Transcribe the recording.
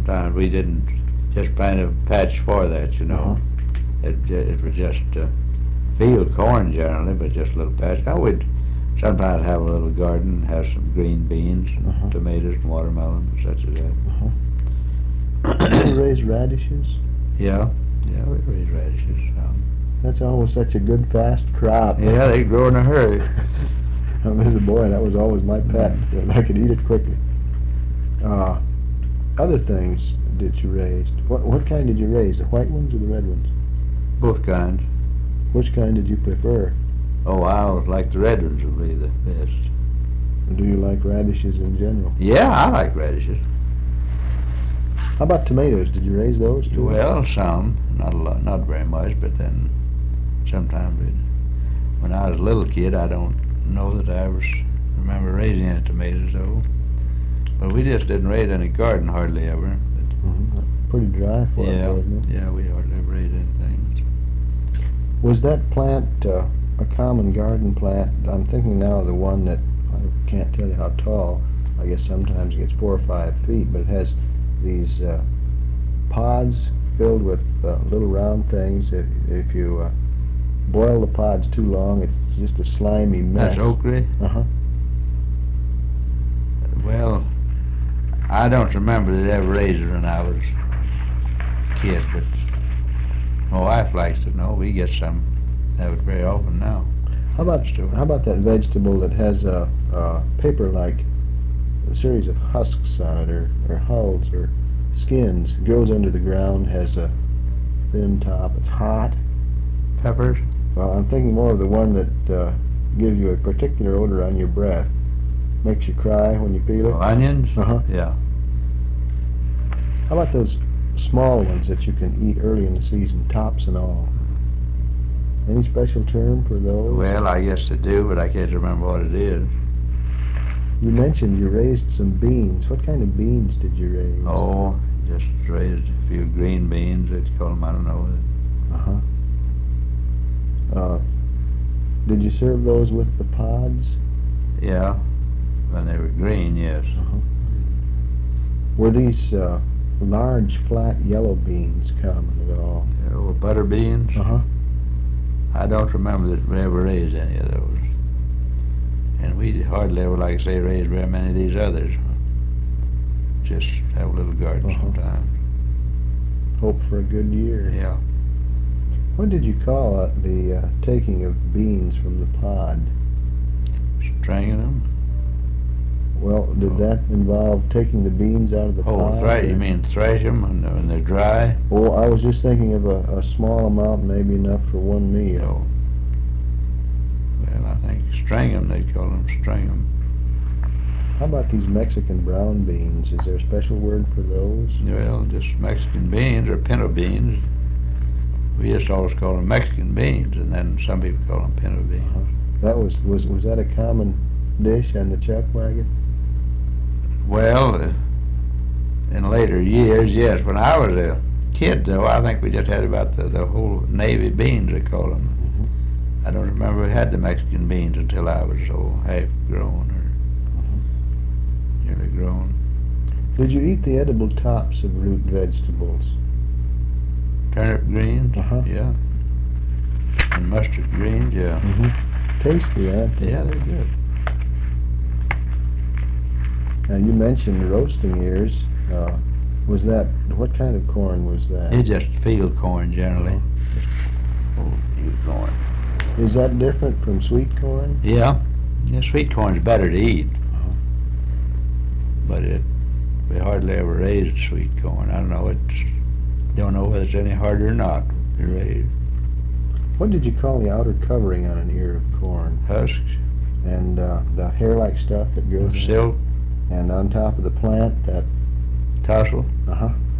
sometimes we didn't just plant a patch for that, you know. It was just field corn generally, but just a little patch. Now we'd sometimes have a little garden, have some green beans, and tomatoes and watermelons and such as that. Did you raise radishes? Yeah, we raise radishes. That's always such a good fast crop. Yeah, they grow in a hurry. As a boy, that was always my pet. I could eat it quickly. Other things that you raised. What kind did you raise? The white ones or the red ones? Both kinds. Which kind did you prefer? Oh, I always like the red ones would be the best. Do you like radishes in general? Yeah, I like radishes. How about tomatoes? Did you raise those too? Well, some, not a lot, not very much, but then sometimes when I was a little kid, I don't know that I ever remember raising any tomatoes though. But we just didn't raise any garden hardly ever. Pretty dry for it, wasn't it? Yeah, we hardly ever raised anything. Was that plant a common garden plant? I'm thinking now of the one that, I can't tell you how tall, I guess sometimes it gets 4 or 5 feet, but it has these pods filled with little round things. If you boil the pods too long, it's just a slimy mess. That's okra? Well, I don't remember that ever raised it when I was a kid, but my wife likes it. No, we get some. That was very often now. How about that vegetable that has a paper-like a series of husks on it, or hulls, or skins? It grows under the ground, has a thin top. It's hot. Peppers? Well, I'm thinking more of the one that gives you a particular odor on your breath. Makes you cry when you feel it. Oh, onions? Yeah. How about those small ones that you can eat early in the season, tops and all? Any special term for those? Well, I guess they do, but I can't remember what it is. You mentioned you raised some beans. What kind of beans did you raise? Oh, just raised a few green beans, they'd call them, I don't know. Did you serve those with the pods? Yeah, when they were green, yes. Were these large, flat, yellow beans common at all? Oh, butter beans? I don't remember that we ever raised any of those. And we hardly ever, like I say, raised very many of these others. Just have a little garden sometimes. Hope for a good year. Yeah. What did you call the taking of beans from the pod? Stringing them? Well, did that involve taking the beans out of the pod? Oh, you mean thresh them when they're dry? Oh, I was just thinking of a small amount, maybe enough for one meal. Oh. Well, I think string them, they call them string them. How about these Mexican brown beans? Is there a special word for those? Well, just Mexican beans or pinto beans. We just always call them Mexican beans, and then some people call them pinto beans. That was that a common dish on the chuck wagon? Well, in later years, yes. When I was a kid, though, I think we just had about the whole navy beans, they call them. I don't remember we had the Mexican beans until I was half grown or nearly grown. Did you eat the edible tops of root vegetables? Turnip greens? Yeah. And mustard greens, yeah. Tasty, aren't they? Yeah, they're good. Now, you mentioned roasting ears. Was that, what kind of corn was that? It's just field corn, generally. Field corn. Is that different from sweet corn? Yeah. Sweet corn's better to eat. But we hardly ever raised sweet corn. I don't know whether it's any harder or not to raise. What did you call the outer covering on an ear of corn? Husks. And the hair-like stuff that grows? Silk. And on top of the plant, that... Tassel.